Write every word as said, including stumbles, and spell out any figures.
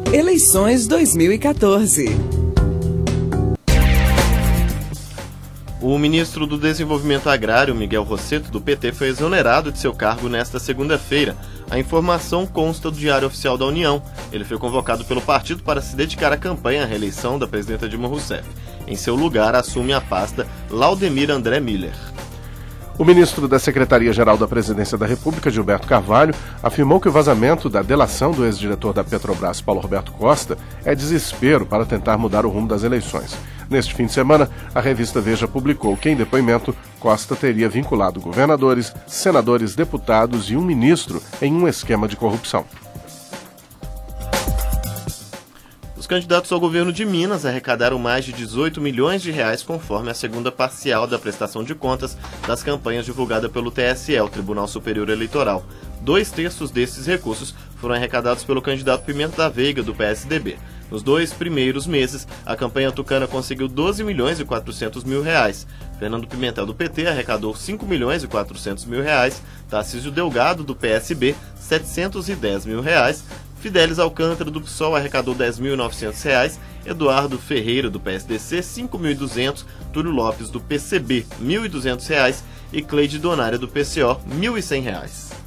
Eleições dois mil e quatorze. O ministro do Desenvolvimento Agrário, Miguel Rosseto, do P T, foi exonerado de seu cargo nesta segunda-feira. A informação consta do Diário Oficial da União. Ele foi convocado pelo partido para se dedicar à campanha à reeleição da presidenta Dilma Rousseff. Em seu lugar, assume a pasta Laudemir André Miller. O ministro da Secretaria-Geral da Presidência da República, Gilberto Carvalho, afirmou que o vazamento da delação do ex-diretor da Petrobras, Paulo Roberto Costa, é desespero para tentar mudar o rumo das eleições. Neste fim de semana, a revista Veja publicou que, em depoimento, Costa teria vinculado governadores, senadores, deputados e um ministro em um esquema de corrupção. Os candidatos ao governo de Minas arrecadaram mais de dezoito milhões de reais conforme a segunda parcial da prestação de contas das campanhas divulgada pelo T S E, o Tribunal Superior Eleitoral. Dois terços desses recursos foram arrecadados pelo candidato Pimenta da Veiga, do P S D B. Nos dois primeiros meses, a campanha tucana conseguiu doze milhões e quatrocentos mil reais. Fernando Pimentel, do P T, arrecadou cinco milhões e quatrocentos mil reais. Tarcísio Delgado, do P S B, setecentos e dez mil reais. Fidelis Alcântara, do P SOL, arrecadou dez mil e novecentos reais, Eduardo Ferreira, do P S D C, cinco mil e duzentos, Túlio Lopes, do P C B, mil e duzentos reais e Cleide Donária, do P C O, mil e cem reais.